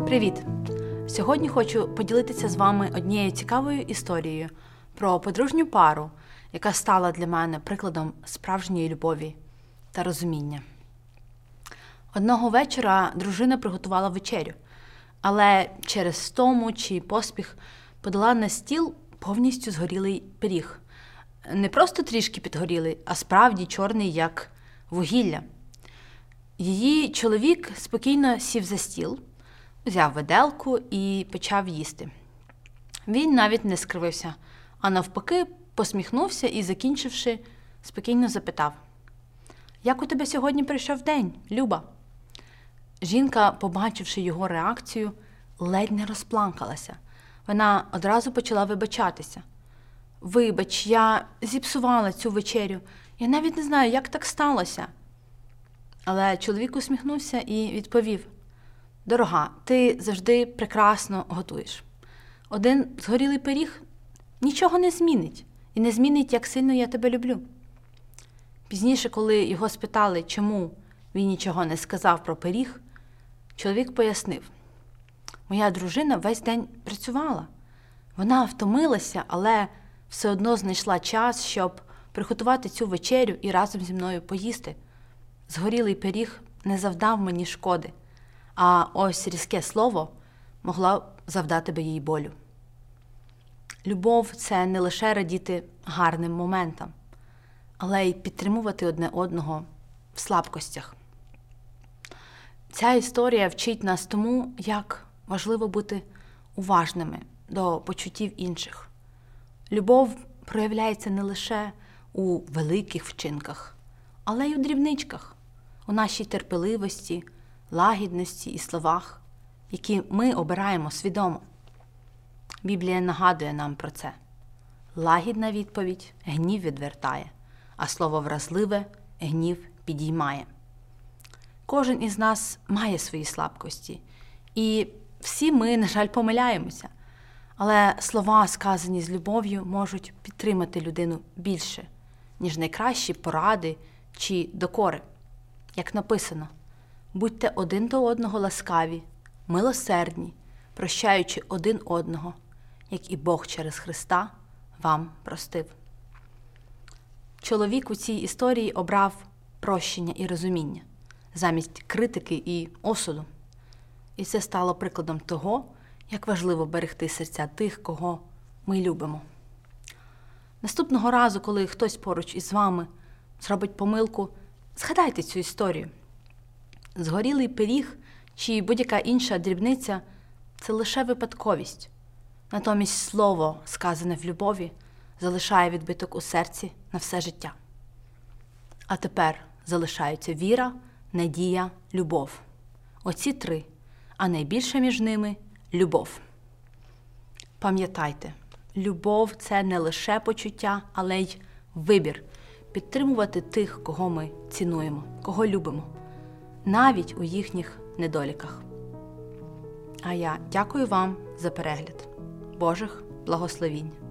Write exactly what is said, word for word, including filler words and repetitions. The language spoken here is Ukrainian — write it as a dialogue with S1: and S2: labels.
S1: Привіт! Сьогодні хочу поділитися з вами однією цікавою історією про подружню пару, яка стала для мене прикладом справжньої любові та розуміння. Одного вечора дружина приготувала вечерю, але через стому чи поспіх подала на стіл повністю згорілий пиріг. Не просто трішки підгорілий, а справді чорний, як вугілля. Її чоловік спокійно сів за стіл, взяв виделку і почав їсти. Він навіть не скривився, а навпаки посміхнувся і, закінчивши, спокійно запитав: «Як у тебе сьогодні пройшов день, Люба?» Жінка, побачивши його реакцію, ледь не розплакалася. Вона одразу почала вибачатися. «Вибач, я зіпсувала цю вечерю. Я навіть не знаю, як так сталося». Але чоловік усміхнувся і відповів: «Дорога, ти завжди прекрасно готуєш. Один згорілий пиріг нічого не змінить. І не змінить, як сильно я тебе люблю». Пізніше, коли його спитали, чому він нічого не сказав про пиріг, чоловік пояснив: «Моя дружина весь день працювала. Вона втомилася, але все одно знайшла час, щоб приготувати цю вечерю і разом зі мною поїсти. Згорілий пиріг не завдав мені шкоди, а ось різке слово могло завдати би їй болю». Любов – це не лише радіти гарним моментам, але й підтримувати одне одного в слабкостях. Ця історія вчить нас тому, як важливо бути уважними до почуттів інших. Любов проявляється не лише у великих вчинках, але й у дрібничках, у нашій терпеливості, лагідності і словах, які ми обираємо свідомо. Біблія нагадує нам про це. Лагідна відповідь гнів відвертає, а слово вразливе гнів підіймає. Кожен із нас має свої слабкості, і всі ми, на жаль, помиляємося. Але слова, сказані з любов'ю, можуть підтримати людину більше, ніж найкращі поради чи докори. Як написано: «Будьте один до одного ласкаві, милосердні, прощаючи один одного, як і Бог через Христа вам простив». Чоловік у цій історії обрав прощення і розуміння замість критики і осуду. І це стало прикладом того, як важливо берегти серця тих, кого ми любимо. Наступного разу, коли хтось поруч із вами зробить помилку, згадайте цю історію. Згорілий пиріг чи будь-яка інша дрібниця – це лише випадковість. Натомість слово, сказане в любові, залишає відбиток у серці на все життя. А тепер залишаються віра, надія, любов. Оці три, а найбільше між ними – любов. Пам'ятайте, любов – це не лише почуття, але й вибір підтримувати тих, кого ми цінуємо, кого любимо, навіть у їхніх недоліках. А я дякую вам за перегляд. Божих благословінь!